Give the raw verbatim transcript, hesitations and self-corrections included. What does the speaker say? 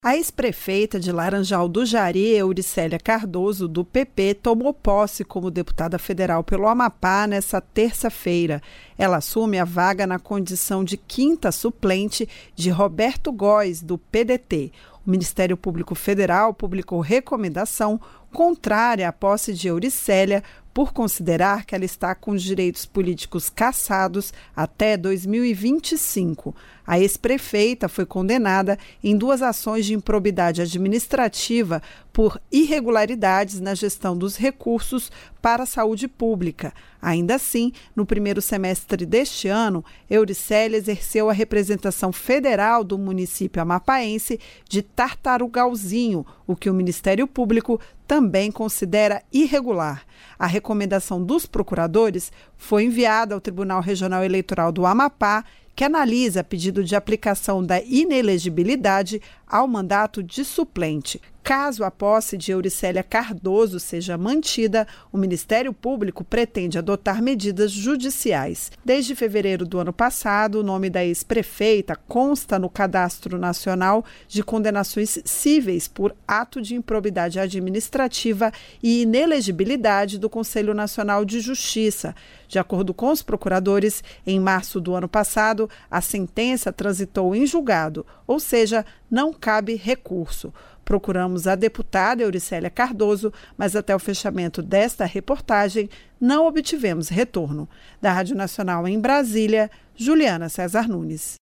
A ex-prefeita de Laranjal do Jari, Euricélia Cardoso, do P P, tomou posse como deputada federal pelo Amapá nesta terça-feira. Ela assume a vaga na condição de quinta suplente de Roberto Góes, do P D T. O Ministério Público Federal publicou recomendação contrária à posse de Euricélia por considerar que ela está com os direitos políticos cassados até dois mil e vinte e cinco. A ex-prefeita foi condenada em duas ações de improbidade administrativa por irregularidades na gestão dos recursos para a saúde pública. Ainda assim, no primeiro semestre deste ano, Euricélia exerceu a representação federal do município amapaense de Tartarugalzinho, o que o Ministério Público também considera irregular. A recomendação dos procuradores foi enviada ao Tribunal Regional Eleitoral do Amapá, que analisa pedido de aplicação da inelegibilidade ao mandato de suplente. Caso a posse de Euricélia Cardoso seja mantida, o Ministério Público pretende adotar medidas judiciais. Desde fevereiro do ano passado, o nome da ex-prefeita consta no Cadastro Nacional de Condenações Cíveis por ato de improbidade administrativa e inelegibilidade do Conselho Nacional de Justiça. De acordo com os procuradores, em março do ano passado, a sentença transitou em julgado, ou seja, não cabe recurso. Procuramos a deputada Euricélia Cardoso, mas até o fechamento desta reportagem não obtivemos retorno. Da Rádio Nacional em Brasília, Juliana César Nunes.